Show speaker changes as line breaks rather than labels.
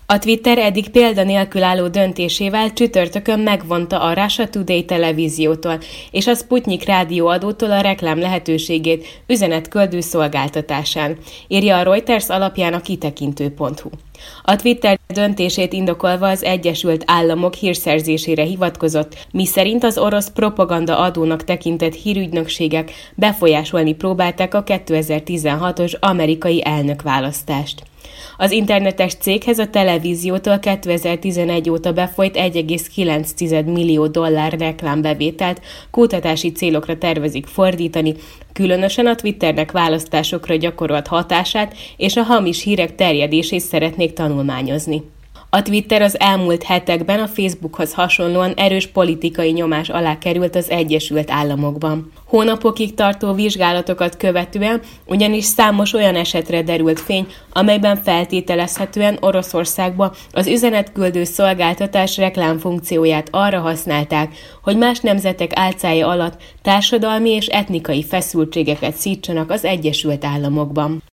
A Twitter eddig példa nélkül álló döntésével csütörtökön megvonta a Russia Today televíziótól és a Sputnik rádióadótól a reklám lehetőségét üzenetküldő szolgáltatásán, írja a Reuters alapján a kitekintő.hu. A Twitter döntését indokolva az Egyesült Államok hírszerzésére hivatkozott, miszerint az orosz propaganda adónak tekintett hírügynökségek befolyásolni próbálták a 2016-os amerikai elnökválasztást. Az internetes céghez a televíziótól 2011 óta befolyt 1,9 millió dollár reklámbevételt kutatási célokra tervezik fordítani, különösen a Twitternek választásokra gyakorolt hatását és a hamis hírek terjedését szeretnék tanulmányozni. A Twitter az elmúlt hetekben a Facebookhoz hasonlóan erős politikai nyomás alá került az Egyesült Államokban. Hónapokig tartó vizsgálatokat követően ugyanis számos olyan esetre derült fény, amelyben feltételezhetően Oroszországba az üzenetküldő szolgáltatás reklámfunkcióját arra használták, hogy más nemzetek álcája alatt társadalmi és etnikai feszültségeket szítsanak az Egyesült Államokban.